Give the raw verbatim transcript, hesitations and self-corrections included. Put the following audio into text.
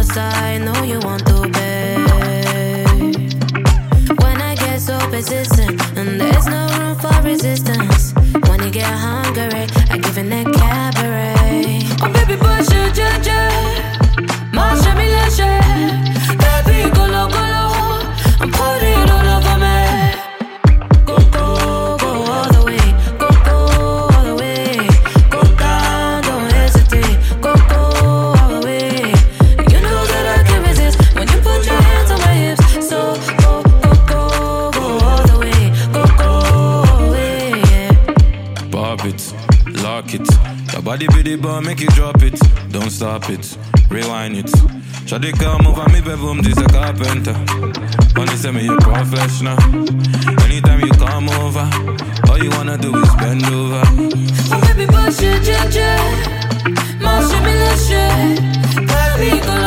I know you want to pay. When I get so persistent, and there's no room for resistance. When you get hungry, I give in that cabaret. Oh baby, push it, yeah, yeah. March me, let's share. Baby, go low, go low. I'm putting it all over me. Go, go, go all the way. Go, go all the way. Go down, don't hesitate. Go, go all the way. You know that I can't resist when you put your hands on my hips. So go, go, go, go all the way. Go, go all the way, yeah. Pop it, lock it. Your body be the bar, make you drop it. Don't stop it, rewind it. Shawty come over me bedroom, this a carpenter. Only say me a professional. Anytime you come over, all you wanna do is bend over. Oh baby, push it, yeah, yeah. March me, let's share. Baby, go